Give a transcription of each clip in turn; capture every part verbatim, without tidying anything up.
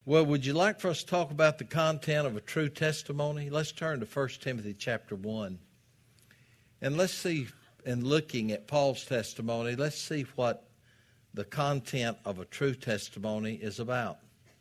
Well, would you like for us to talk about the content of a true testimony? Let's turn to First Timothy chapter one. And let's see, in looking at Paul's testimony, let's see what the content of a true testimony is about.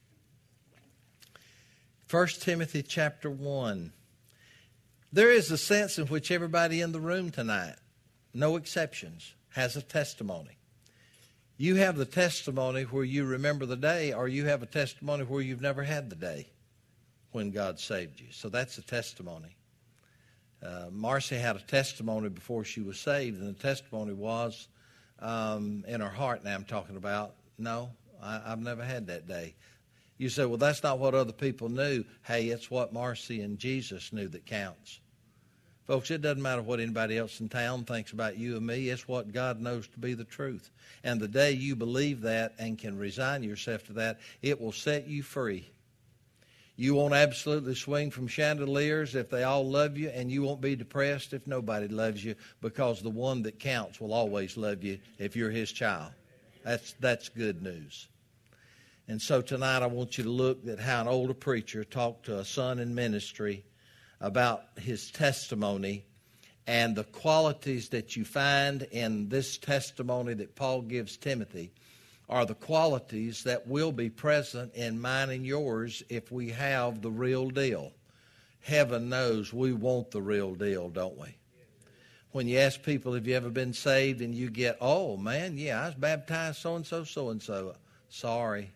First Timothy chapter one. There is a sense in which everybody in the room tonight, no exceptions, has a testimony. You have the testimony where you remember the day, or you have a testimony where you've never had the day when God saved you. So that's a testimony. Uh, Marcy had a testimony before she was saved, and the testimony was um, in her heart. Now I'm talking about, no, I, I've never had that day. You say, well, that's not what other people knew. Hey, it's what Marcy and Jesus knew that counts. Folks, it doesn't matter what anybody else in town thinks about you and me. It's what God knows to be the truth. And the day you believe that and can resign yourself to that, it will set you free. You won't absolutely swing from chandeliers if they all love you, and you won't be depressed if nobody loves you, because the one that counts will always love you if you're his child. That's, that's good news. And so tonight I want you to look at how an older preacher talked to a son in ministry about his testimony, and the qualities that you find in this testimony that Paul gives Timothy are the qualities that will be present in mine and yours if we have the real deal. Heaven knows we want the real deal, don't we? When you ask people, have you ever been saved, and you get, oh, man, yeah, I was baptized so-and-so, so-and-so. Sorry.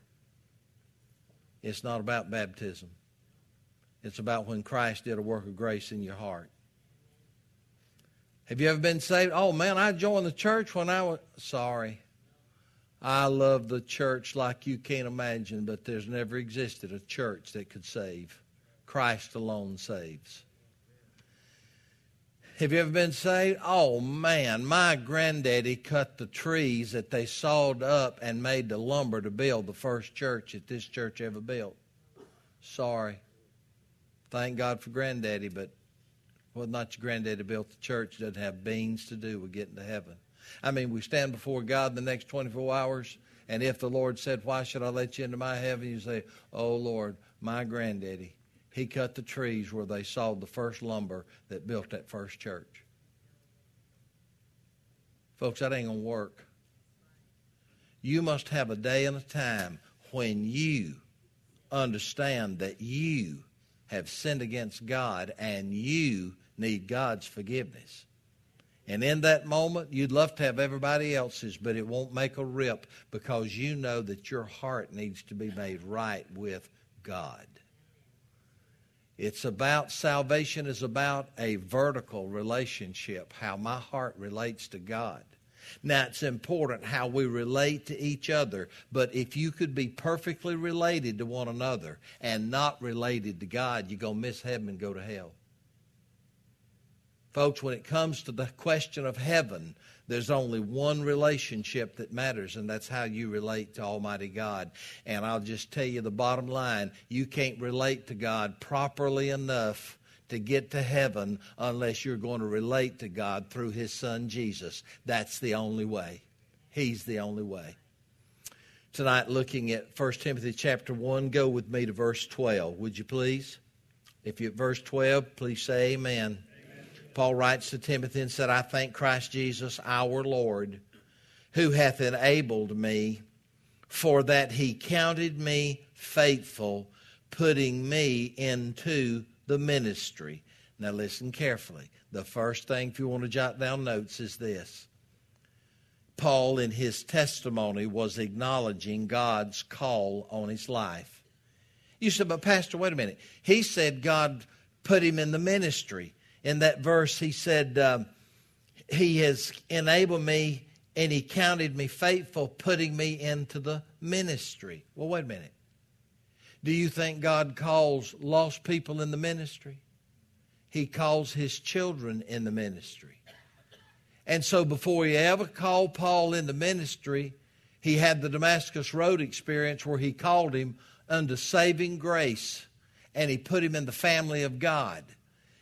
It's not about baptism. It's about when Christ did a work of grace in your heart. Have you ever been saved? Oh, man, I joined the church when I was... Sorry. I love the church like you can't imagine, but there's never existed a church that could save. Christ alone saves. Have you ever been saved? Oh, man, my granddaddy cut the trees that they sawed up and made the lumber to build the first church that this church ever built. Sorry. Thank God for granddaddy, but whether or not your granddaddy built the church doesn't have beans to do with getting to heaven. I mean, we stand before God in the next twenty-four hours, and if the Lord said, why should I let you into my heaven? You say, oh, Lord, my granddaddy, he cut the trees where they sawed the first lumber that built that first church. Folks, that ain't going to work. You must have a day and a time when you understand that you have sinned against God and you need God's forgiveness. And in that moment, you'd love to have everybody else's, but it won't make a rip, because you know that your heart needs to be made right with God. It's about, salvation is about a vertical relationship, how my heart relates to God. Now, it's important how we relate to each other, but if you could be perfectly related to one another and not related to God, you're going to miss heaven and go to hell. Folks, when it comes to the question of heaven, there's only one relationship that matters, and that's how you relate to Almighty God. And I'll just tell you the bottom line, you can't relate to God properly enough to get to heaven unless you're going to relate to God through his son Jesus. That's the only way. He's the only way. Tonight, looking at First Timothy chapter one, go with me to verse twelve, would you please? If you're at verse twelve, please say amen. Amen. Paul writes to Timothy and said, I thank Christ Jesus our Lord, who hath enabled me, for that he counted me faithful, putting me into the ministry. Now listen carefully. The first thing, if you want to jot down notes, is this. Paul, in his testimony, was acknowledging God's call on his life. You said, but Pastor, wait a minute. He said God put him in the ministry. In that verse, he said, um, he has enabled me and he counted me faithful, putting me into the ministry. Well, wait a minute. Do you think God calls lost people in the ministry? He calls his children in the ministry. And so before he ever called Paul in the ministry, he had the Damascus Road experience where he called him unto saving grace, and he put him in the family of God.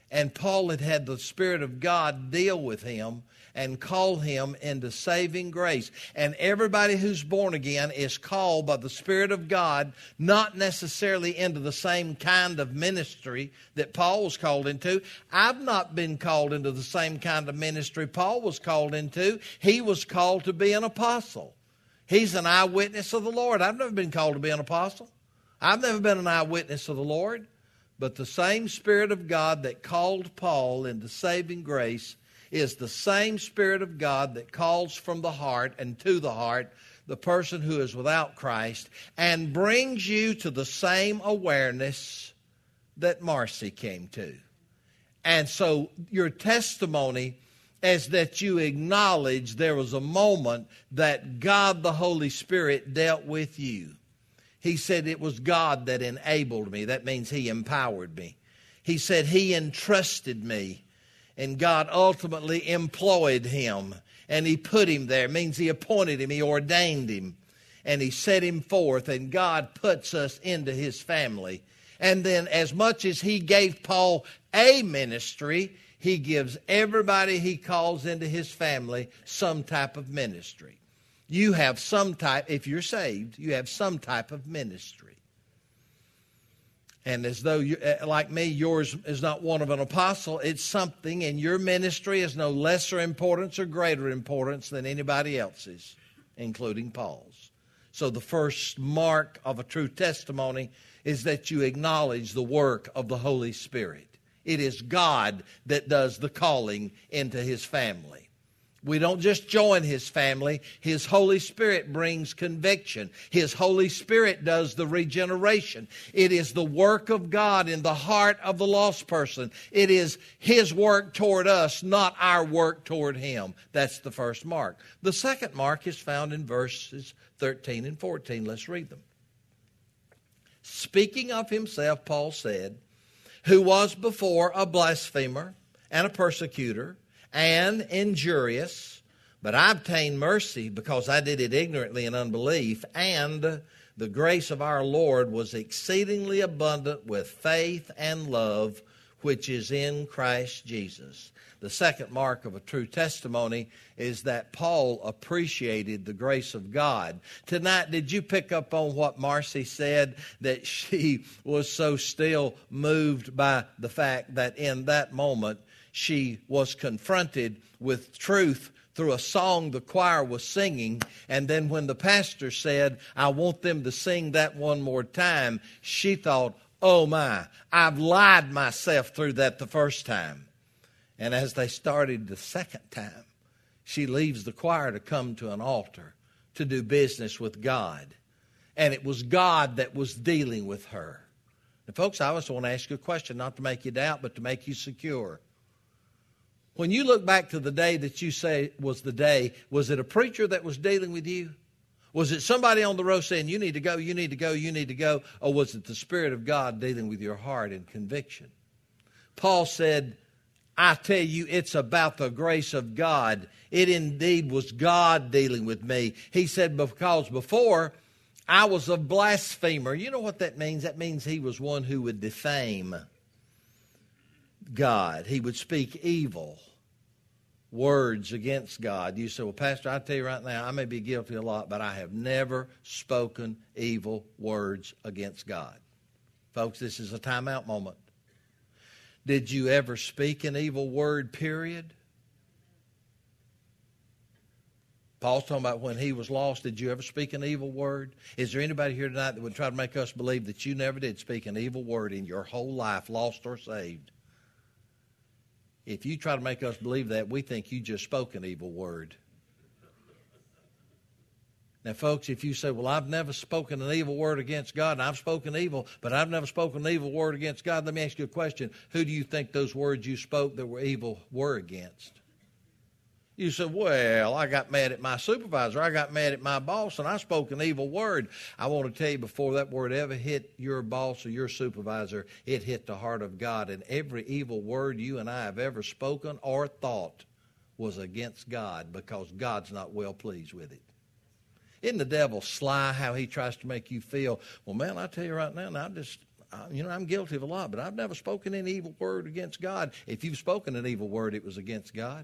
And Paul had had the Spirit of God deal with him and call him into saving grace. And everybody who's born again is called by the Spirit of God, not necessarily into the same kind of ministry that Paul was called into. I've not been called into the same kind of ministry Paul was called into. He was called to be an apostle. He's an eyewitness of the Lord. I've never been called to be an apostle. I've never been an eyewitness of the Lord. But the same Spirit of God that called Paul into saving grace is the same Spirit of God that calls from the heart and to the heart the person who is without Christ and brings you to the same awareness that Marcy came to. And so your testimony is that you acknowledge there was a moment that God the Holy Spirit dealt with you. He said it was God that enabled me. That means He empowered me. He said He entrusted me. And God ultimately employed him. And He put him there. It means He appointed him. He ordained him. And He set him forth. And God puts us into His family. And then as much as He gave Paul a ministry, He gives everybody He calls into His family some type of ministry. You have some type, if you're saved, you have some type of ministry. And as though, you, like me, yours is not one of an apostle, it's something, and your ministry is no lesser importance or greater importance than anybody else's, including Paul's. So the first mark of a true testimony is that you acknowledge the work of the Holy Spirit. It is God that does the calling into His family. We don't just join His family. His Holy Spirit brings conviction. His Holy Spirit does the regeneration. It is the work of God in the heart of the lost person. It is His work toward us, not our work toward Him. That's the first mark. The second mark is found in verses thirteen and fourteen. Let's read them. Speaking of himself, Paul said, who was before a blasphemer and a persecutor, and injurious, but I obtained mercy because I did it ignorantly in unbelief, and the grace of our Lord was exceedingly abundant with faith and love, which is in Christ Jesus. The second mark of a true testimony is that Paul appreciated the grace of God. Tonight, did you pick up on what Marcy said, that she was so still moved by the fact that in that moment she was confronted with truth through a song the choir was singing, and then when the pastor said, I want them to sing that one more time, she thought, oh my, I've lied myself through that the first time. And as they started the second time, she leaves the choir to come to an altar to do business with God. And it was God that was dealing with her. And folks, I just want to ask you a question, not to make you doubt, but to make you secure. When you look back to the day that you say was the day, was it a preacher that was dealing with you? Was it somebody on the road saying, you need to go, you need to go, you need to go? Or was it the Spirit of God dealing with your heart in conviction? Paul said, I tell you, it's about the grace of God. It indeed was God dealing with me. He said, because before I was a blasphemer. You know what that means? That means he was one who would defame God. He would speak evil words against God. You say, well, Pastor, I tell you right now, I may be guilty a lot, but I have never spoken evil words against God. Folks, this is a timeout moment. Did you ever speak an evil word, period? Paul's talking about when he was lost, did you ever speak an evil word? Is there anybody here tonight that would try to make us believe that you never did speak an evil word in your whole life, lost or saved? If you try to make us believe that, we think you just spoke an evil word. Now, folks, if you say, well, I've never spoken an evil word against God, and I've spoken evil, but I've never spoken an evil word against God, let me ask you a question. Who do you think those words you spoke that were evil were against? You said, well, I got mad at my supervisor. I got mad at my boss, and I spoke an evil word. I want to tell you, before that word ever hit your boss or your supervisor, it hit the heart of God. And every evil word you and I have ever spoken or thought was against God, because God's not well pleased with it. Isn't the devil sly how he tries to make you feel, well, man, I tell you right now, I just, you know, I'm guilty of a lot, but I've never spoken any evil word against God. If you've spoken an evil word, it was against God.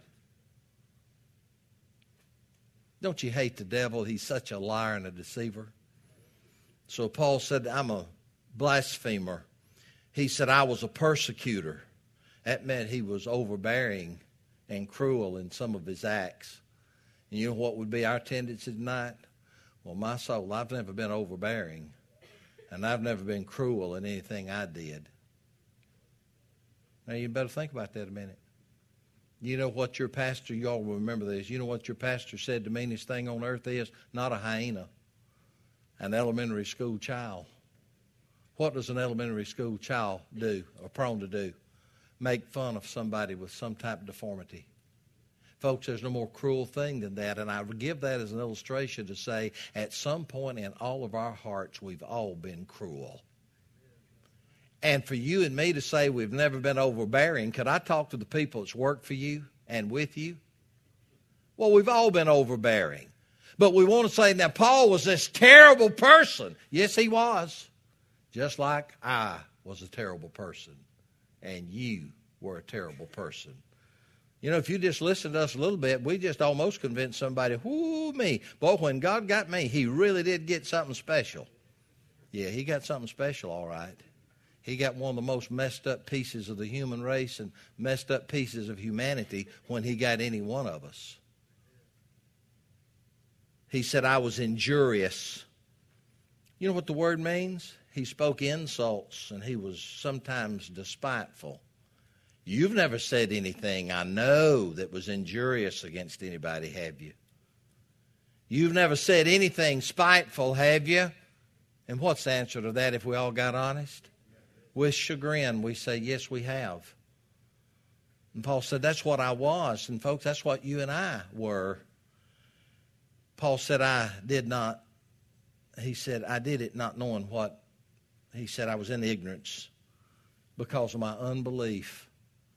Don't you hate the devil? He's such a liar and a deceiver. So Paul said, I'm a blasphemer. He said, I was a persecutor. That meant he was overbearing and cruel in some of his acts. And you know what would be our tendency tonight? Well, my soul, I've never been overbearing, and I've never been cruel in anything I did. Now, you better think about that a minute. You know what your pastor, y'all remember this, you know what your pastor said the meanest thing on earth is? Not a hyena, an elementary school child. What does an elementary school child do, or prone to do? Make fun of somebody with some type of deformity. Folks, there's no more cruel thing than that, and I give that as an illustration to say at some point in all of our hearts, we've all been cruel. And for you and me to say we've never been overbearing, could I talk to the people that's worked for you and with you? Well, we've all been overbearing. But we want to say, now, Paul was this terrible person. Yes, he was. Just like I was a terrible person. And you were a terrible person. You know, if you just listen to us a little bit, we just almost convinced somebody, whoo, me. Boy, when God got me, he really did get something special. Yeah, he got something special, all right. He got one of the most messed up pieces of the human race and messed up pieces of humanity when he got any one of us. He said, I was injurious. You know what the word means? He spoke insults, and he was sometimes despiteful. You've never said anything, I know, that was injurious against anybody, have you? You've never said anything spiteful, have you? And what's the answer to that if we all got honest? With chagrin, we say, yes, we have. And Paul said, that's what I was. And folks, that's what you and I were. Paul said, I did not, he said, I did it not knowing what. He said, I was in ignorance because of my unbelief.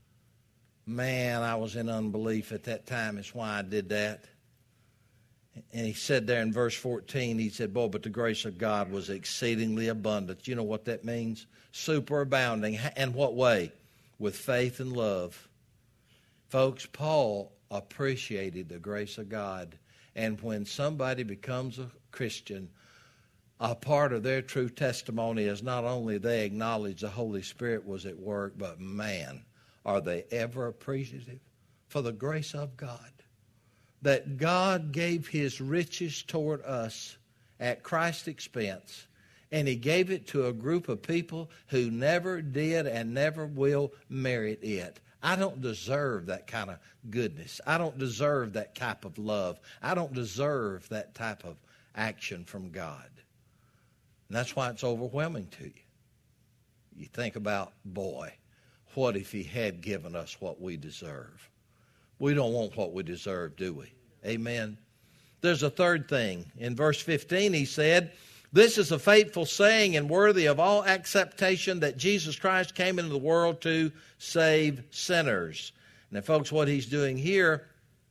Man, I was in unbelief at that time. That's why I did that. And he said there in verse fourteen, he said, boy, but the grace of God was exceedingly abundant. You know what that means? Superabounding. And what way? With faith and love. Folks, Paul appreciated the grace of God. And when somebody becomes a Christian, a part of their true testimony is not only they acknowledge the Holy Spirit was at work, but man, are they ever appreciative for the grace of God. That God gave his riches toward us at Christ's expense, and he gave it to a group of people who never did and never will merit it. I don't deserve that kind of goodness. I don't deserve that type of love. I don't deserve that type of action from God. And that's why it's overwhelming to you. You think about, boy, what if he had given us what we deserve? We don't want what we deserve, do we? Amen. There's a third thing. In verse fifteen, he said, this is a faithful saying and worthy of all acceptation that Jesus Christ came into the world to save sinners. Now, folks, what he's doing here,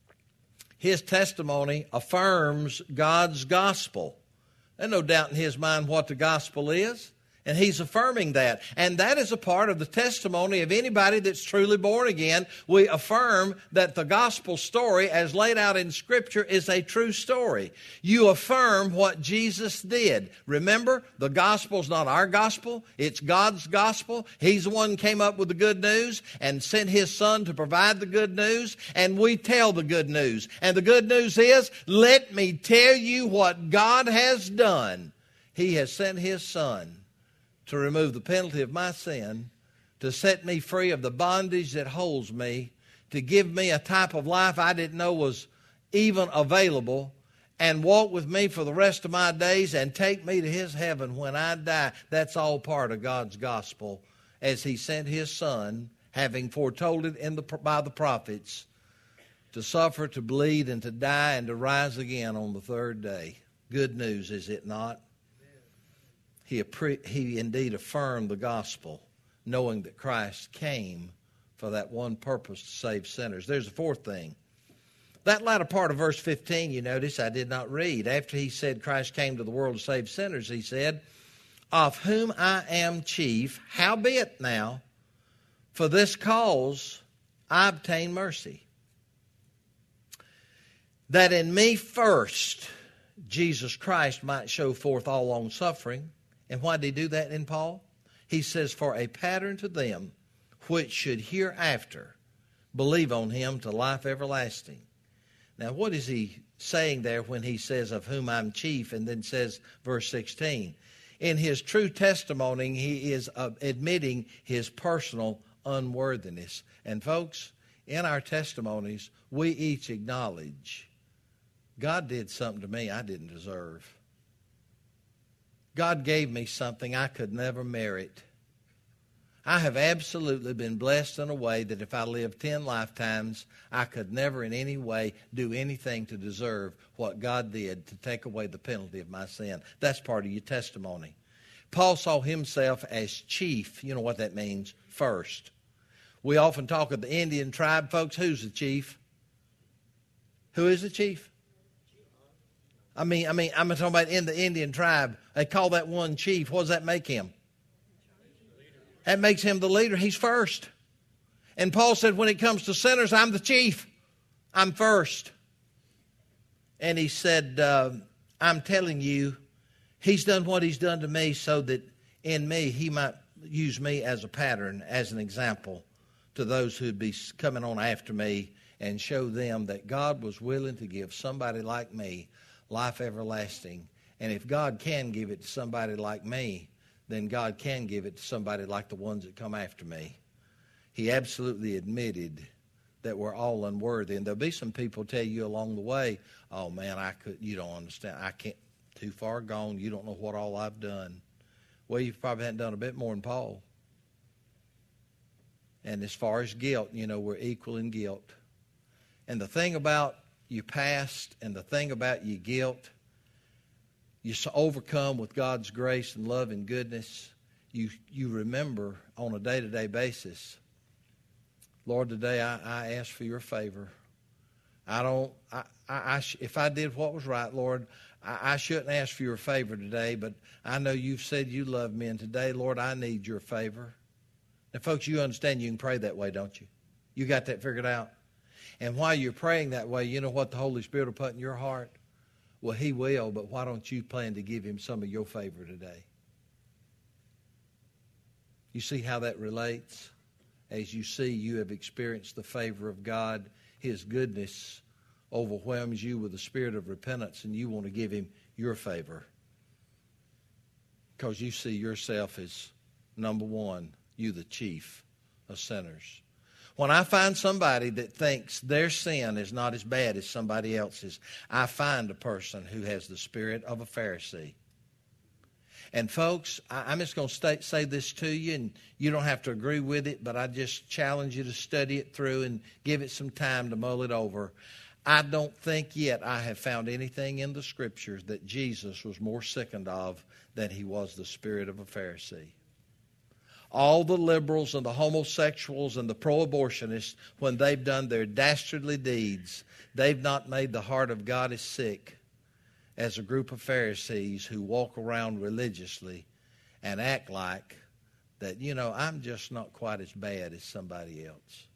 his testimony affirms God's gospel. There's no doubt in his mind what the gospel is. And he's affirming that. And that is a part of the testimony of anybody that's truly born again. We affirm that the gospel story as laid out in Scripture is a true story. You affirm what Jesus did. Remember, the gospel's not our gospel. It's God's gospel. He's the one who came up with the good news and sent his son to provide the good news. And we tell the good news. And the good news is, let me tell you what God has done. He has sent his son to remove the penalty of my sin, to set me free of the bondage that holds me, to give me a type of life I didn't know was even available, and walk with me for the rest of my days and take me to his heaven when I die. That's all part of God's gospel, as he sent his son, having foretold it in the, by the prophets, to suffer, to bleed, and to die, and to rise again on the third day. Good news, is it not? He, he indeed affirmed the gospel, knowing that Christ came for that one purpose, to save sinners. There's a fourth thing. That latter part of verse fifteen, you notice, I did not read. After he said Christ came to the world to save sinners, he said, of whom I am chief, howbeit now, for this cause I obtain mercy. That in me first Jesus Christ might show forth all long suffering. And why did he do that in Paul? He says, for a pattern to them which should hereafter believe on him to life everlasting. Now, what is he saying there when he says, of whom I'm chief, and then says, verse sixteen, in his true testimony, he is uh, admitting his personal unworthiness. And folks, in our testimonies, we each acknowledge God did something to me I didn't deserve. God gave me something I could never merit. I have absolutely been blessed in a way that if I lived ten lifetimes, I could never in any way do anything to deserve what God did to take away the penalty of my sin. That's part of your testimony. Paul saw himself as chief. You know what that means? First. We often talk of the Indian tribe, folks. Who's the chief? Who is the chief? I mean, I mean, I'm talking about in the Indian tribe. They call that one chief. What does that make him? That makes him the leader. He's first. And Paul said, when it comes to sinners, I'm the chief. I'm first. And he said, uh, I'm telling you, he's done what he's done to me so that in me, he might use me as a pattern, as an example to those who'd be coming on after me, and show them that God was willing to give somebody like me life everlasting. And if God can give it to somebody like me, then God can give it to somebody like the ones that come after me. He absolutely admitted that we're all unworthy. And there'll be some people tell you along the way, oh man, I could, you don't understand. I can't, too far gone. You don't know what all I've done. Well, you probably hadn't done a bit more than Paul. And as far as guilt, you know, we're equal in guilt. And the thing about your past and the thing about your guilt, you overcome with God's grace and love and goodness. You you remember on a day-to-day basis, Lord, today I, I ask for your favor. I don't, I, I, I if I did what was right, Lord, I, I shouldn't ask for your favor today, but I know you've said you love me, and today, Lord, I need your favor. Now, folks, you understand you can pray that way, don't you? You got that figured out? And while you're praying that way, you know what the Holy Spirit will put in your heart? Well, he will, but why don't you plan to give him some of your favor today? You see how that relates? As you see, you have experienced the favor of God. His goodness overwhelms you with the spirit of repentance, and you want to give him your favor because you see yourself as, number one, you the chief of sinners. When I find somebody that thinks their sin is not as bad as somebody else's, I find a person who has the spirit of a Pharisee. And folks, I'm just going to say this to you, and you don't have to agree with it, but I just challenge you to study it through and give it some time to mull it over. I don't think yet I have found anything in the Scriptures that Jesus was more sickened of than he was the spirit of a Pharisee. All the liberals and the homosexuals and the pro-abortionists, when they've done their dastardly deeds, they've not made the heart of God as sick as a group of Pharisees who walk around religiously and act like that, you know, I'm just not quite as bad as somebody else.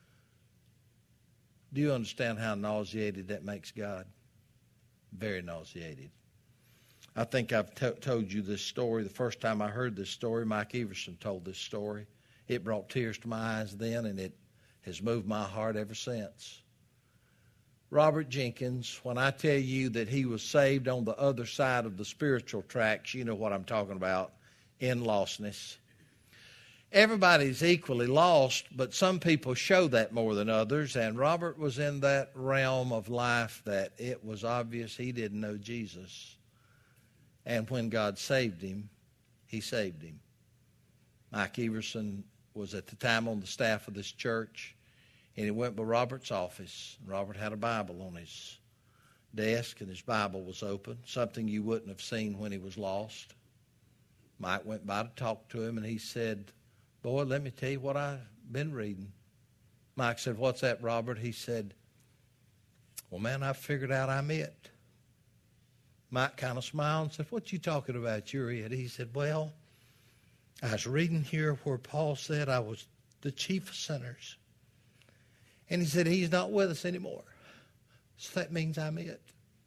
Do you understand how nauseated that makes God? Very nauseated. I think I've t- told you this story. The first time I heard this story, Mike Everson told this story. It brought tears to my eyes then, and it has moved my heart ever since. Robert Jenkins, when I tell you that he was saved on the other side of the spiritual tracks, you know what I'm talking about, in lostness. Everybody's equally lost, but some people show that more than others, and Robert was in that realm of life that it was obvious he didn't know Jesus. And when God saved him, he saved him. Mike Everson was at the time on the staff of this church, and he went by Robert's office. Robert had a Bible on his desk, and his Bible was open, something you wouldn't have seen when he was lost. Mike went by to talk to him, and he said, boy, let me tell you what I've been reading. Mike said, what's that, Robert? He said, well, man, I've figured out I'm it. Mike kind of smiled and said, "What you talking about? You're it." He said, "Well, I was reading here where Paul said I was the chief of sinners. And he said, he's not with us anymore. So that means I'm it."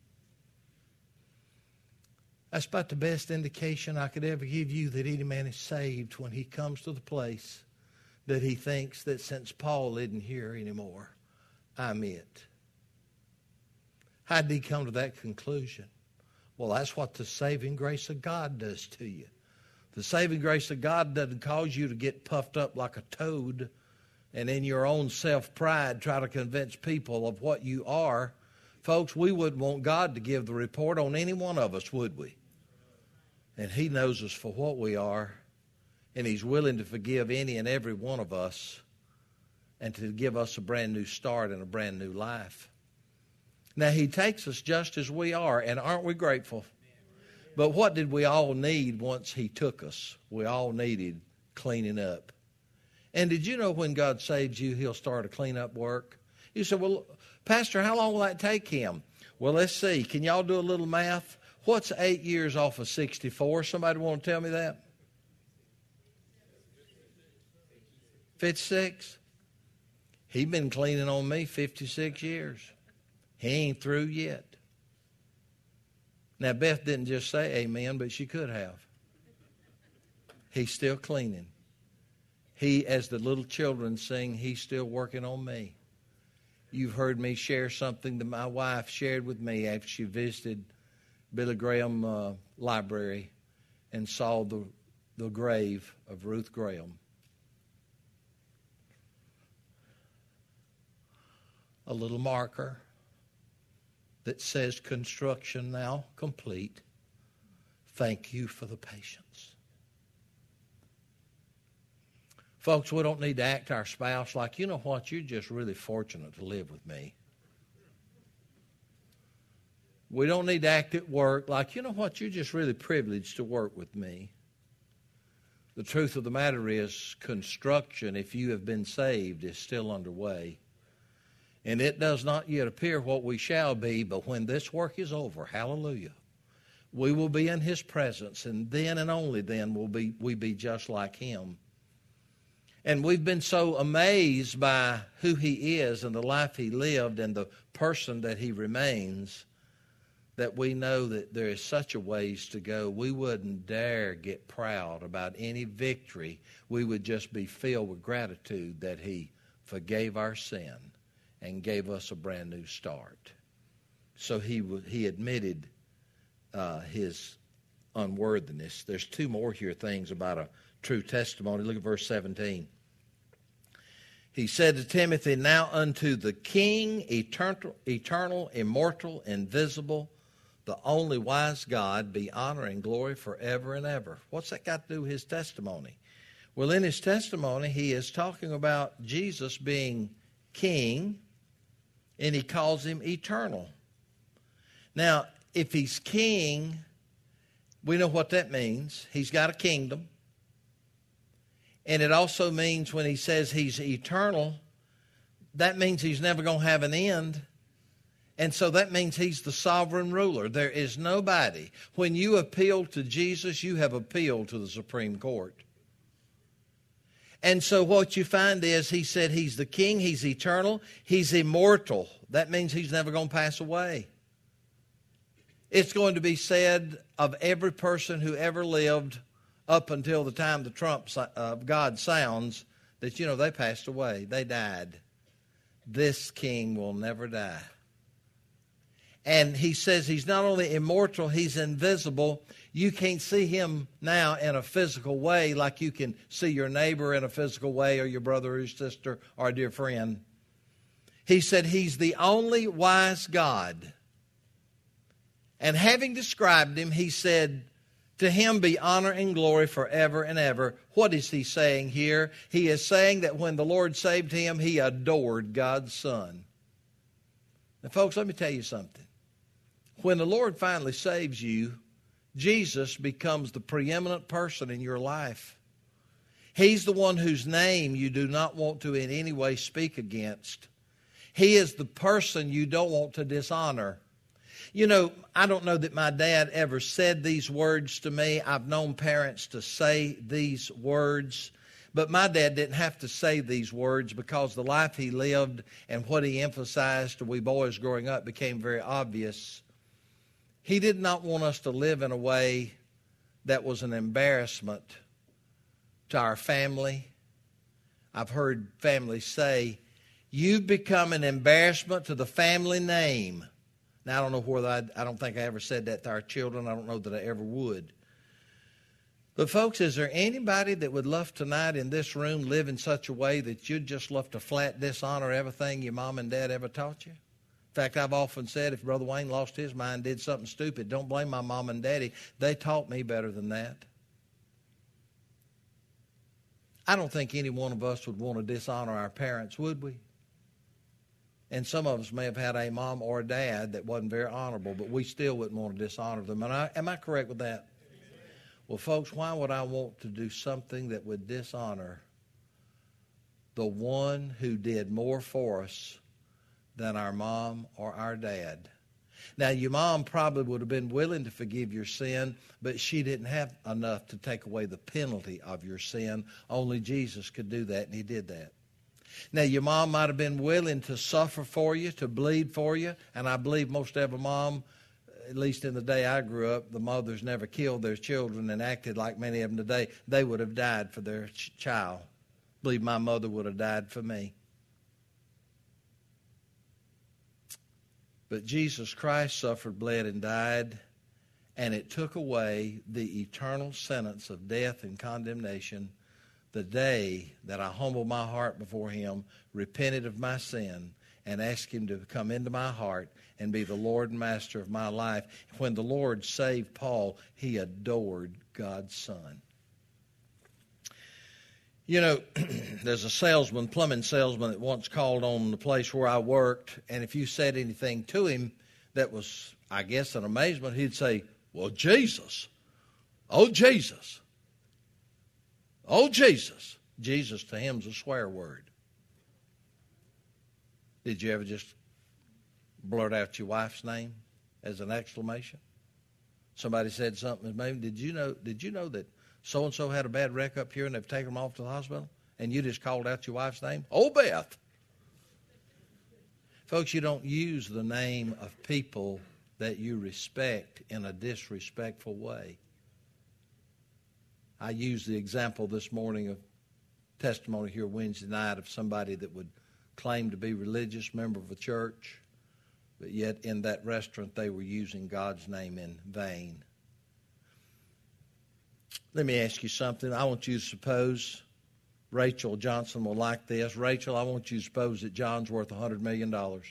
That's about the best indication I could ever give you that any man is saved when he comes to the place that he thinks that since Paul isn't here anymore, I'm it. How did he come to that conclusion? Well, that's what the saving grace of God does to you. The saving grace of God doesn't cause you to get puffed up like a toad and in your own self-pride try to convince people of what you are. Folks, we wouldn't want God to give the report on any one of us, would we? And he knows us for what we are, and he's willing to forgive any and every one of us and to give us a brand new start and a brand new life. Now, he takes us just as we are, and aren't we grateful? But what did we all need once he took us? We all needed cleaning up. And did you know when God saves you, he'll start a cleanup work? You said, "Well, Pastor, how long will that take him?" Well, let's see. Can y'all do a little math? What's eight years off of sixty-four? Somebody want to tell me that? fifty-six? He's been cleaning on me fifty-six years. He ain't through yet. Now, Beth didn't just say amen, but she could have. He's still cleaning. He, as the little children sing, he's still working on me. You've heard me share something that my wife shared with me after she visited Billy Graham uh, Library and saw the, the grave of Ruth Graham. A little marker that says construction now complete. Thank you for the patience. Folks, we don't need to act our spouse like, "You know what, you're just really fortunate to live with me." We don't need to act at work like, "You know what, you're just really privileged to work with me." The truth of the matter is, construction, if you have been saved, is still underway. And it does not yet appear what we shall be, but when this work is over, hallelujah, we will be in his presence, and then and only then will be, we be just like him. And we've been so amazed by who he is and the life he lived and the person that he remains that we know that there is such a ways to go. We wouldn't dare get proud about any victory. We would just be filled with gratitude that he forgave our sin and gave us a brand new start. So he he admitted uh, his unworthiness. There's two more here things about a true testimony. Look at verse seventeen. He said to Timothy, "Now unto the King, eternal, eternal, immortal, invisible, the only wise God, be honor and glory forever and ever." What's that got to do with his testimony? Well, in his testimony, he is talking about Jesus being king, and he calls him eternal. Now, if he's king, we know what that means. He's got a kingdom. And it also means when he says he's eternal, that means he's never going to have an end. And so that means he's the sovereign ruler. There is nobody. When you appeal to Jesus, you have appealed to the Supreme Court. And so what you find is he said he's the king, he's eternal, he's immortal. That means he's never going to pass away. It's going to be said of every person who ever lived up until the time the trump of God sounds that, you know, they passed away. They died. This king will never die. And he says he's not only immortal, he's invisible. You can't see him now in a physical way like you can see your neighbor in a physical way or your brother or your sister or a dear friend. He said he's the only wise God. And having described him, he said, to him be honor and glory forever and ever. What is he saying here? He is saying that when the Lord saved him, he adored God's Son. Now, folks, let me tell you something. When the Lord finally saves you, Jesus becomes the preeminent person in your life. He's the one whose name you do not want to in any way speak against. He is the person you don't want to dishonor. You know, I don't know that my dad ever said these words to me. I've known parents to say these words, but my dad didn't have to say these words because the life he lived and what he emphasized to we boys growing up became very obvious. He did not want us to live in a way that was an embarrassment to our family. I've heard families say, "You've become an embarrassment to the family name." Now, I don't know whether I, I don't think I ever said that to our children. I don't know that I ever would. But folks, is there anybody that would love tonight in this room live in such a way that you'd just love to flat dishonor everything your mom and dad ever taught you? In fact, I've often said if Brother Wayne lost his mind, did something stupid, don't blame my mom and daddy. They taught me better than that. I don't think any one of us would want to dishonor our parents, would we? And some of us may have had a mom or a dad that wasn't very honorable, but we still wouldn't want to dishonor them. And I, am I correct with that? Well, folks, why would I want to do something that would dishonor the one who did more for us than our mom or our dad? Now, your mom probably would have been willing to forgive your sin, but she didn't have enough to take away the penalty of your sin. Only Jesus could do that, and he did that. Now, your mom might have been willing to suffer for you, to bleed for you, and I believe most every mom, at least in the day I grew up, the mothers never killed their children and acted like many of them today. They would have died for their ch- child. I believe my mother would have died for me. But Jesus Christ suffered, bled, and died, and it took away the eternal sentence of death and condemnation the day that I humbled my heart before him, repented of my sin, and asked him to come into my heart and be the Lord and Master of my life. When the Lord saved Paul, he adored God's Son. You know, there's a salesman, plumbing salesman, that once called on the place where I worked, and if you said anything to him that was, I guess, an amazement, he'd say, "Well, Jesus. Oh, Jesus. Oh, Jesus." Jesus to him is a swear word. Did you ever just blurt out your wife's name as an exclamation? Somebody said something, maybe, did you know, did you know that so-and-so had a bad wreck up here and they've taken them off to the hospital? And you just called out your wife's name? Oh, Beth. Folks, you don't use the name of people that you respect in a disrespectful way. I used the example this morning of testimony here Wednesday night of somebody that would claim to be religious, member of a church, but yet in that restaurant they were using God's name in vain. Let me ask you something. I want you to suppose, Rachel Johnson will like this. Rachel, I want you to suppose that John's worth one hundred million dollars.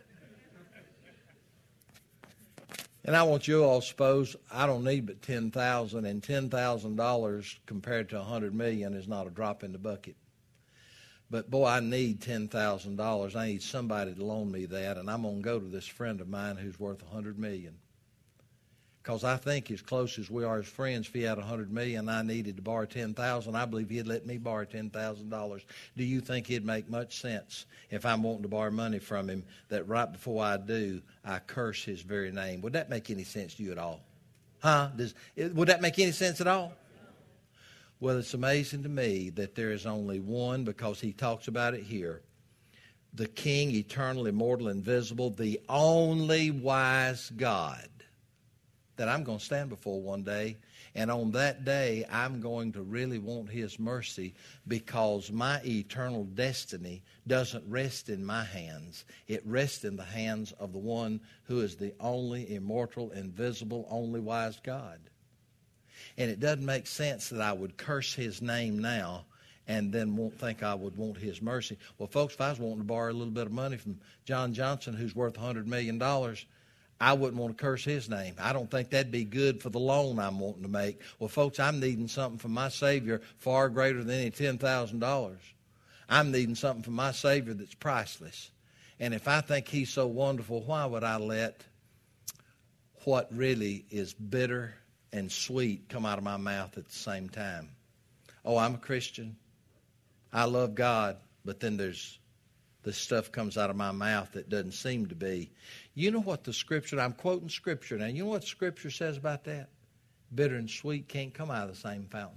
And I want you all to suppose I don't need but ten thousand dollars, and ten thousand dollars compared to one hundred million dollars is not a drop in the bucket. But, boy, I need ten thousand dollars. I need somebody to loan me that, and I'm going to go to this friend of mine who's worth one hundred million dollars. Because I think as close as we are as friends, if he had one hundred million dollars and I needed to borrow ten thousand dollars, I believe he'd let me borrow ten thousand dollars. Do you think it'd make much sense if I'm wanting to borrow money from him that right before I do, I curse his very name? Would that make any sense to you at all? Huh? Does, would that make any sense at all? Well, it's amazing to me that there is only one, because he talks about it here, the King, eternal, immortal, invisible, the only wise God that I'm going to stand before one day. And on that day, I'm going to really want his mercy, because my eternal destiny doesn't rest in my hands. It rests in the hands of the one who is the only immortal, invisible, only wise God. And it doesn't make sense that I would curse his name now and then won't think I would want his mercy. Well, folks, if I was wanting to borrow a little bit of money from John Johnson, who's worth one hundred million dollars, I wouldn't want to curse his name. I don't think that'd be good for the loan I'm wanting to make. Well, folks, I'm needing something from my Savior far greater than any ten thousand dollars. I'm needing something from my Savior that's priceless. And if I think he's so wonderful, why would I let what really is bitter and sweet come out of my mouth at the same time? Oh, I'm a Christian. I love God, but then there's this stuff comes out of my mouth that doesn't seem to be. You know what the Scripture, I'm quoting Scripture now, you know what Scripture says about that? Bitter and sweet can't come out of the same fountain.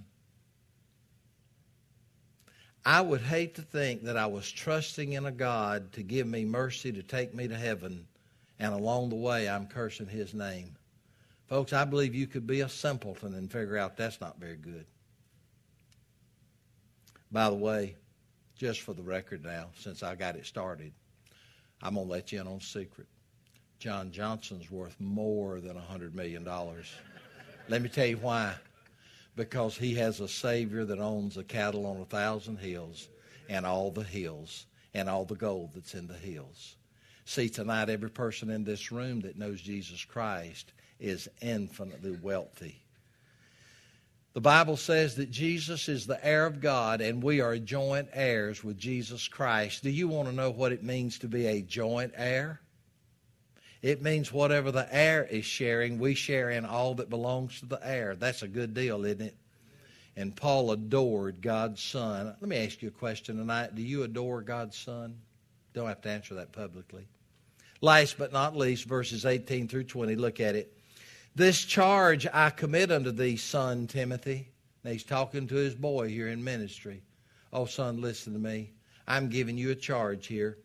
I would hate to think that I was trusting in a God to give me mercy to take me to heaven, and along the way I'm cursing His name. Folks, I believe you could be a simpleton and figure out that's not very good. By the way, just for the record now, since I got it started, I'm going to let you in on a secret. John Johnson's worth more than one hundred million dollars. Let me tell you why. Because he has a Savior that owns the cattle on a thousand hills and all the hills and all the gold that's in the hills. See, tonight every person in this room that knows Jesus Christ is infinitely wealthy. The Bible says that Jesus is the heir of God and we are joint heirs with Jesus Christ. Do you want to know what it means to be a joint heir? It means whatever the heir is sharing, we share in all that belongs to the heir. That's a good deal, isn't it? And Paul adored God's Son. Let me ask you a question tonight. Do you adore God's Son? Don't have to answer that publicly. Last but not least, verses eighteen through twenty, look at it. This charge I commit unto thee, son Timothy. Now he's talking to his boy here in ministry. Oh, son, listen to me. I'm giving you a charge here.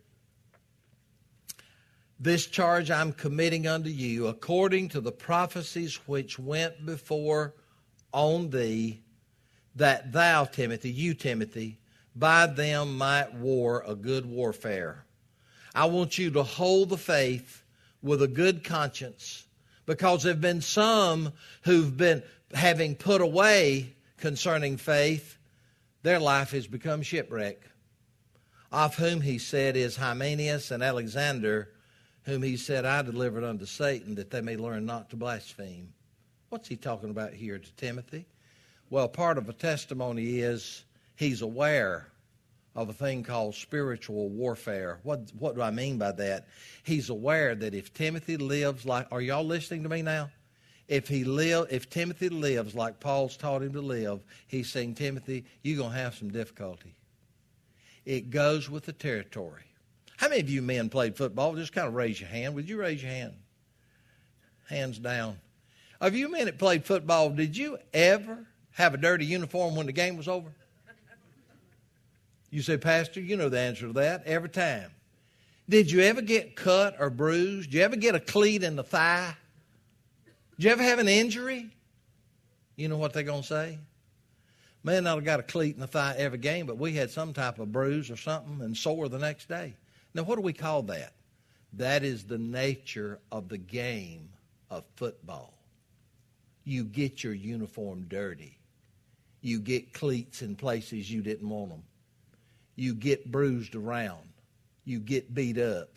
This charge I'm committing unto you, according to the prophecies which went before on thee, that thou, Timothy, you, Timothy, by them might war a good warfare. I want you to hold the faith with a good conscience, because there have been some who've been having put away concerning faith, their life has become shipwreck. Of whom he said is Hymenaeus and Alexander, whom he said, I delivered unto Satan, that they may learn not to blaspheme. What's he talking about here to Timothy? Well, part of a testimony is he's aware of a thing called spiritual warfare. What, what do I mean by that? He's aware that if Timothy lives like, are y'all listening to me now? If he live, if Timothy lives like Paul's taught him to live, he's saying, Timothy, you're going to have some difficulty. It goes with the territory. How many of you men played football? Just kind of raise your hand. Would you raise your hand? Hands down. Of you men that played football, did you ever have a dirty uniform when the game was over? You say, Pastor, you know the answer to that every time. Did you ever get cut or bruised? Did you ever get a cleat in the thigh? Did you ever have an injury? You know what they're going to say? Man, I've got a cleat in the thigh every game, but we had some type of bruise or something and sore the next day. Now, what do we call that? That is the nature of the game of football. You get your uniform dirty. You get cleats in places you didn't want them. You get bruised around. You get beat up.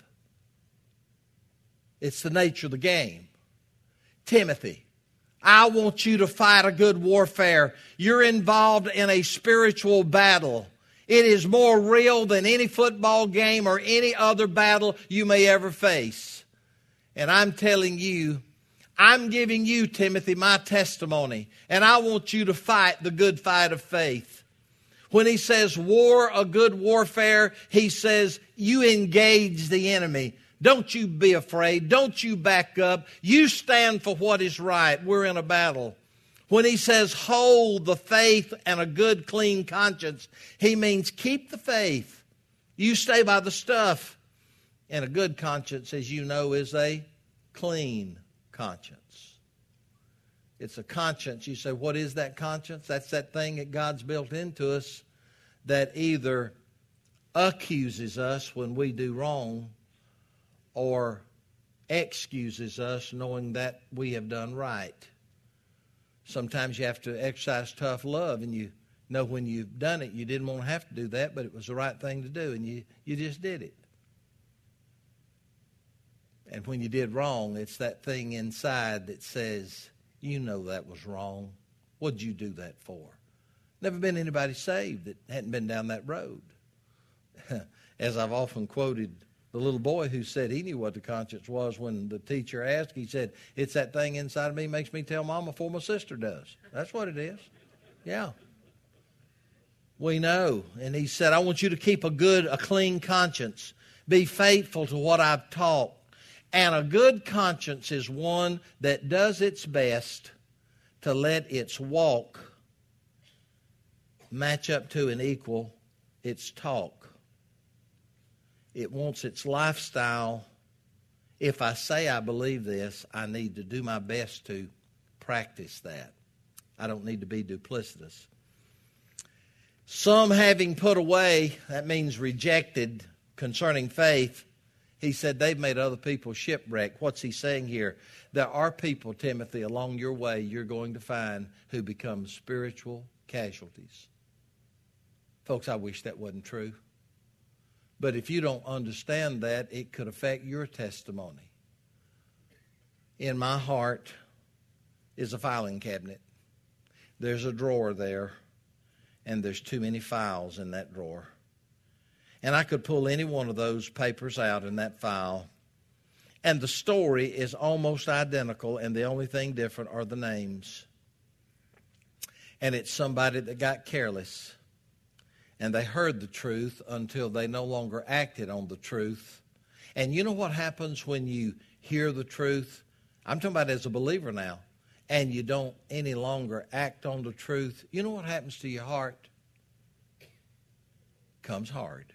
It's the nature of the game. Timothy, I want you to fight a good warfare. You're involved in a spiritual battle. It is more real than any football game or any other battle you may ever face. And I'm telling you, I'm giving you, Timothy, my testimony. And I want you to fight the good fight of faith. When he says war, a good warfare, he says you engage the enemy. Don't you be afraid. Don't you back up. You stand for what is right. We're in a battle. When he says hold the faith and a good, clean conscience, he means keep the faith. You stay by the stuff. And a good conscience, as you know, is a clean conscience. It's a conscience. You say, what is that conscience? That's that thing that God's built into us that either accuses us when we do wrong or excuses us knowing that we have done right. Sometimes you have to exercise tough love, and you know when you've done it, you didn't want to have to do that, but it was the right thing to do, and you, you just did it. And when you did wrong, it's that thing inside that says, you know that was wrong. What'd you do that for? Never been anybody saved that hadn't been down that road. As I've often quoted the little boy who said he knew what the conscience was when the teacher asked, he said, it's that thing inside of me makes me tell Mama before my sister does. That's what it is. Yeah. We know. And he said, I want you to keep a good, a clean conscience. Be faithful to what I've taught. And a good conscience is one that does its best to let its walk match up to and equal its talk. It wants its lifestyle. If I say I believe this, I need to do my best to practice that. I don't need to be duplicitous. Some having put away, that means rejected, concerning faith, he said they've made other people shipwreck. What's he saying here? There are people, Timothy, along your way you're going to find who become spiritual casualties. Folks, I wish that wasn't true. But if you don't understand that, it could affect your testimony. In my heart is a filing cabinet. There's a drawer there, and there's too many files in that drawer. And I could pull any one of those papers out in that file, and the story is almost identical, and the only thing different are the names. And it's somebody that got careless, and they heard the truth until they no longer acted on the truth. And you know what happens when you hear the truth? I'm talking about as a believer now. And you don't any longer act on the truth. You know what happens to your heart? Comes hard.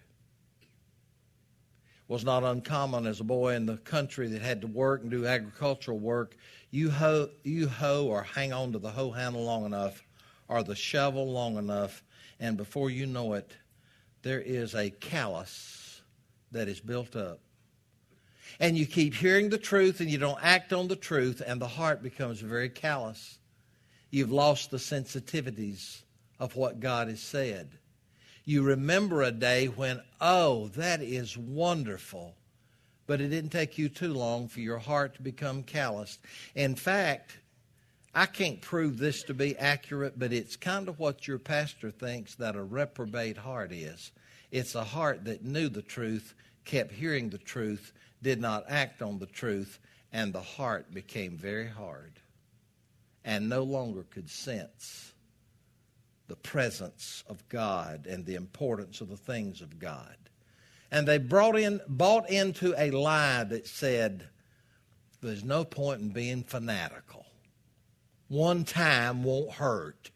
Was not uncommon as a boy in the country that had to work and do agricultural work. You hoe, you hoe or hang on to the hoe handle long enough, or the shovel long enough, and before you know it, there is a callus that is built up. And you keep hearing the truth and you don't act on the truth, and the heart becomes very callous. You've lost the sensitivities of what God has said. You remember a day when, oh, that is wonderful. But it didn't take you too long for your heart to become calloused. In fact, I can't prove this to be accurate, but it's kind of what your pastor thinks that a reprobate heart is. It's a heart that knew the truth, kept hearing the truth, did not act on the truth, and the heart became very hard and no longer could sense the presence of God and the importance of the things of God. And they brought in, bought into a lie that said, there's no point in being fanatical. One time won't hurt.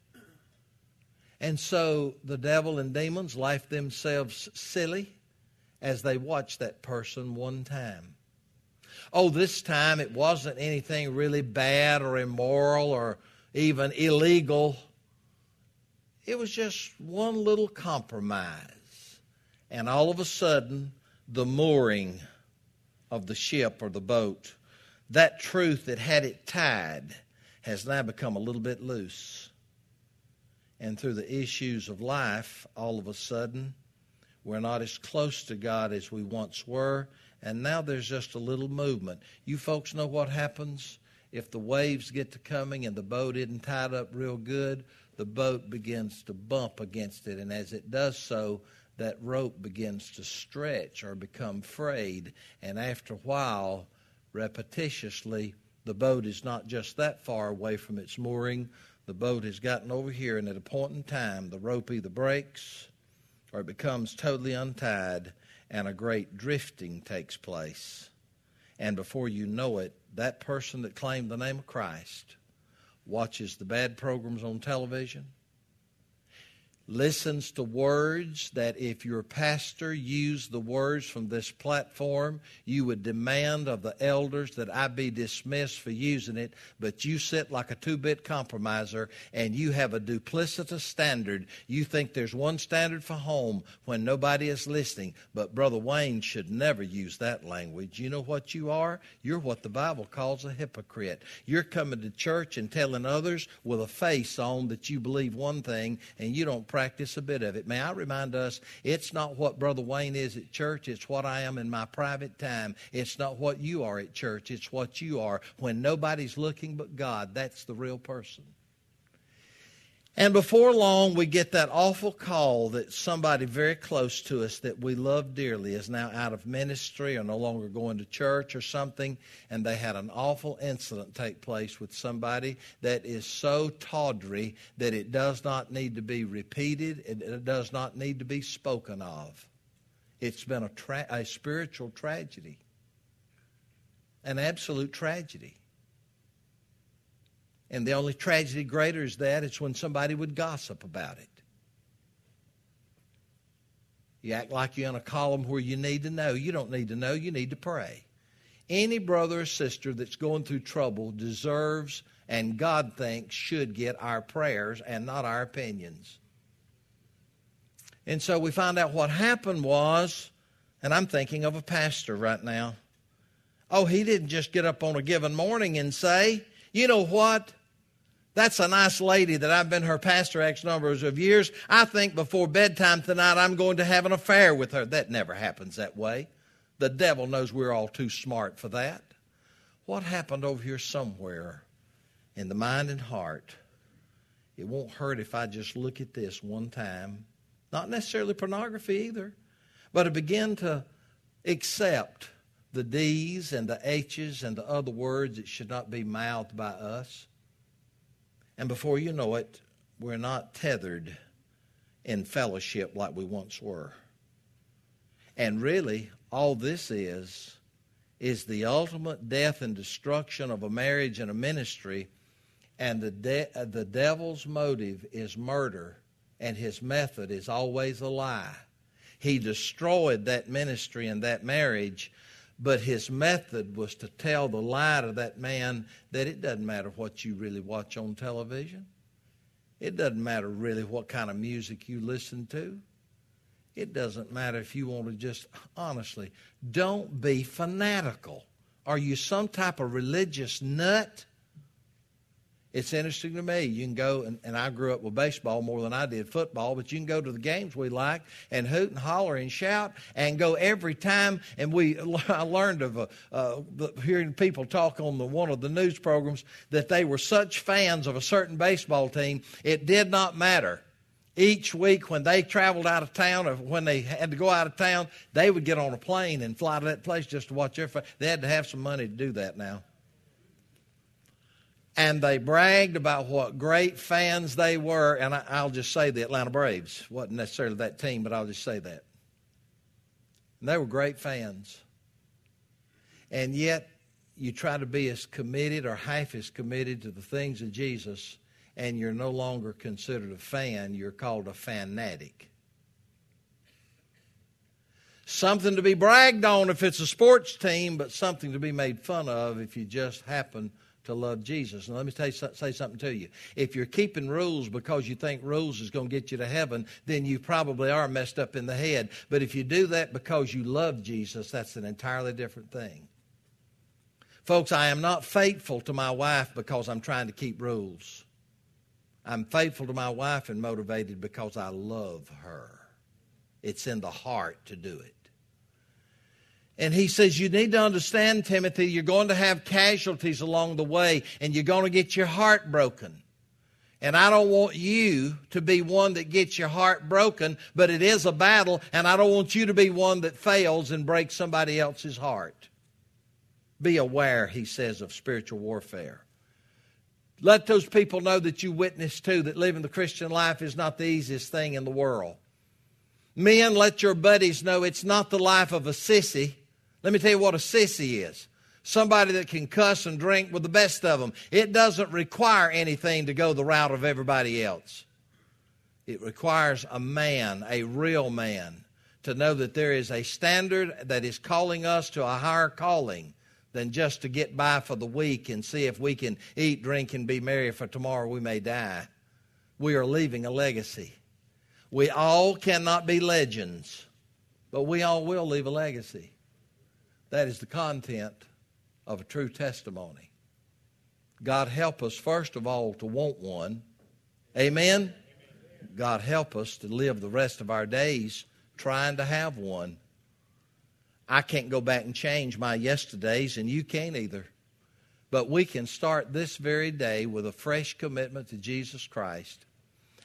And so the devil and demons life themselves silly as they watch that person one time. Oh, this time it wasn't anything really bad or immoral or even illegal. It was just one little compromise. And all of a sudden, the mooring of the ship or the boat, that truth that had it tied, has now become a little bit loose. And through the issues of life, all of a sudden, we're not as close to God as we once were, and now there's just a little movement. You folks know what happens if the waves get to coming and the boat isn't tied up real good? The boat begins to bump against it, and as it does so, that rope begins to stretch or become frayed, and after a while, repetitiously, the boat is not just that far away from its mooring. The boat has gotten over here, and at a point in time, the rope either breaks or it becomes totally untied, and a great drifting takes place. And before you know it, that person that claimed the name of Christ watches the bad programs on television, listens to words that if your pastor used the words from this platform, you would demand of the elders that I be dismissed for using it, but you sit like a two-bit compromiser and you have a duplicitous standard. You think there's one standard for home when nobody is listening, but Brother Wayne should never use that language. You know what you are? You're what the Bible calls a hypocrite. You're coming to church and telling others with a face on that you believe one thing and you don't practice a bit of it. May I remind us, it's not what Brother Wayne is at church, it's what I am in my private time. It's not what you are at church, it's what you are when nobody's looking but God. That's the real person. And before long, we get that awful call that somebody very close to us that we love dearly is now out of ministry or no longer going to church or something, and they had an awful incident take place with somebody that is so tawdry that it does not need to be repeated, it does not need to be spoken of. It's been a, tra- a spiritual tragedy, an absolute tragedy. And the only tragedy greater is that it's when somebody would gossip about it. You act like you're in a column where you need to know. You don't need to know. You need to pray. Any brother or sister that's going through trouble deserves, and God thinks should get our prayers and not our opinions. And so we find out what happened was, and I'm thinking of a pastor right now. Oh, he didn't just get up on a given morning and say, you know what? That's a nice lady that I've been her pastor X numbers of years. I think before bedtime tonight I'm going to have an affair with her. That never happens that way. The devil knows we're all too smart for that. What happened over here somewhere in the mind and heart? It won't hurt if I just look at this one time. Not necessarily pornography either, but to begin to accept the D's and the H's and the other words that should not be mouthed by us. And before you know it, we're not tethered in fellowship like we once were. And really, all this is, is the ultimate death and destruction of a marriage and a ministry. And the, de- the devil's motive is murder, and his method is always a lie. He destroyed that ministry and that marriage, but his method was to tell the lie to that man that it doesn't matter what you really watch on television. It doesn't matter really what kind of music you listen to. It doesn't matter if you want to just, honestly, don't be fanatical. Are you some type of religious nut? It's interesting to me. You can go, and, and I grew up with baseball more than I did football, but you can go to the games we like and hoot and holler and shout and go every time. And we, I learned of uh, uh, hearing people talk on the, one of the news programs that they were such fans of a certain baseball team, it did not matter. Each week when they traveled out of town or when they had to go out of town, they would get on a plane and fly to that place just to watch their. They had to have some money to do that now. And they bragged about what great fans they were. And I, I'll just say the Atlanta Braves. Wasn't necessarily that team, but I'll just say that. And they were great fans. And yet, you try to be as committed or half as committed to the things of Jesus, and you're no longer considered a fan. You're called a fanatic. Something to be bragged on if it's a sports team, but something to be made fun of if you just happen to love Jesus. And let me tell you, say something to you. If you're keeping rules because you think rules is going to get you to heaven, then you probably are messed up in the head. But if you do that because you love Jesus, that's an entirely different thing. Folks, I am not faithful to my wife because I'm trying to keep rules. I'm faithful to my wife and motivated because I love her. It's in the heart to do it. And he says, you need to understand, Timothy, you're going to have casualties along the way, and you're going to get your heart broken. And I don't want you to be one that gets your heart broken, but it is a battle, and I don't want you to be one that fails and breaks somebody else's heart. Be aware, he says, of spiritual warfare. Let those people know that you witness too, that living the Christian life is not the easiest thing in the world. Men, let your buddies know it's not the life of a sissy. Let me tell you what a sissy is. Somebody that can cuss and drink with the best of them. It doesn't require anything to go the route of everybody else. It requires a man, a real man, to know that there is a standard that is calling us to a higher calling than just to get by for the week and see if we can eat, drink, and be merry, for tomorrow we may die. We are leaving a legacy. We all cannot be legends, but we all will leave a legacy. That is the content of a true testimony. God help us, first of all, to want one. Amen? God help us to live the rest of our days trying to have one. I can't go back and change my yesterdays, and you can't either. But we can start this very day with a fresh commitment to Jesus Christ.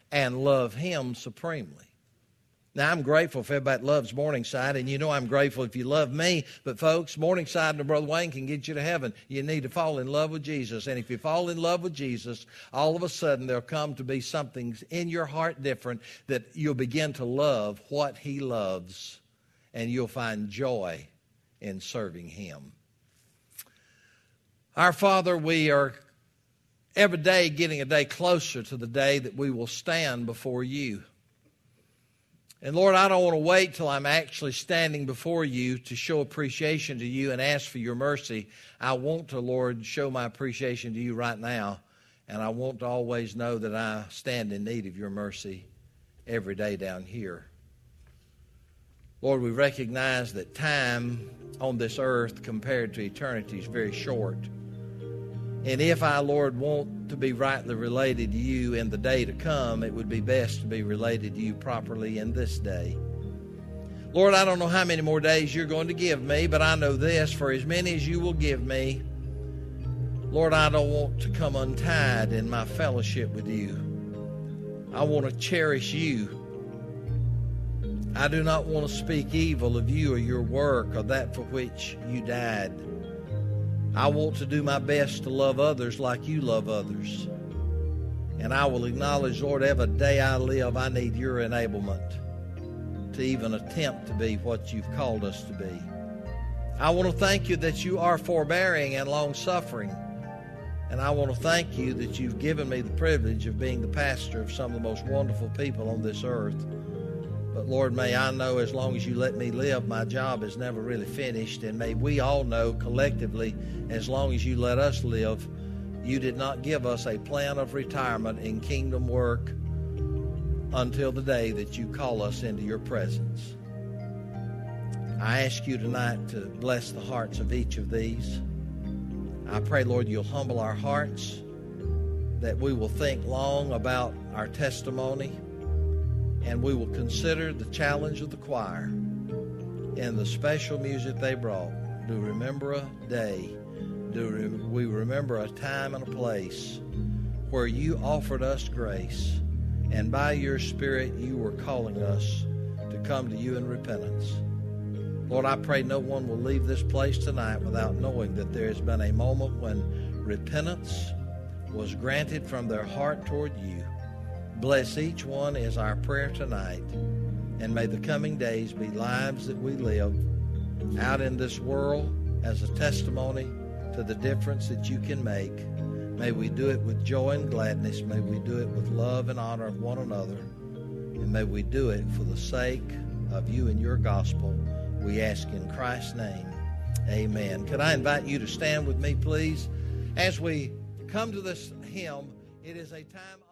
and love Him supremely. Now, I'm grateful if everybody loves Morningside, and you know I'm grateful if you love me. But, folks, Morningside and Brother Wayne can get you to heaven. You need to fall in love with Jesus. And if you fall in love with Jesus, all of a sudden there'll come to be something in your heart different that you'll begin to love what He loves, and you'll find joy in serving Him. Our Father, we are every day getting a day closer to the day that we will stand before You. And Lord, I don't want to wait till I'm actually standing before You to show appreciation to You and ask for Your mercy. I want to, Lord, show my appreciation to You right now. And I want to always know that I stand in need of Your mercy every day down here. Lord, we recognize that time on this earth compared to eternity is very short. And if I, Lord, want to be rightly related to You in the day to come, it would be best to be related to You properly in this day. Lord, I don't know how many more days You're going to give me, but I know this, for as many as You will give me, Lord, I don't want to come untied in my fellowship with You. I want to cherish You. I do not want to speak evil of You or Your work or that for which You died. I want to do my best to love others like You love others. And I will acknowledge, Lord, every day I live, I need Your enablement to even attempt to be what You've called us to be. I want to thank You that You are forbearing and long-suffering. And I want to thank You that You've given me the privilege of being the pastor of some of the most wonderful people on this earth. But Lord, may I know as long as You let me live, my job is never really finished. And may we all know collectively, as long as You let us live, You did not give us a plan of retirement in kingdom work until the day that You call us into Your presence. I ask You tonight to bless the hearts of each of these. I pray, Lord, You'll humble our hearts, that we will think long about our testimony, and we will consider the challenge of the choir and the special music they brought. Do remember a day. Do we remember a time and a place where You offered us grace, and by Your Spirit You were calling us to come to You in repentance. Lord, I pray no one will leave this place tonight without knowing that there has been a moment when repentance was granted from their heart toward You. Bless each one is our prayer tonight, and may the coming days be lives that we live out in this world as a testimony to the difference that You can make. May we do it with joy and gladness. May we do it with love and honor of one another. And may we do it for the sake of You and Your gospel. We ask in Christ's name. Amen. Could I invite you to stand with me, please? As we come to this hymn, it is a time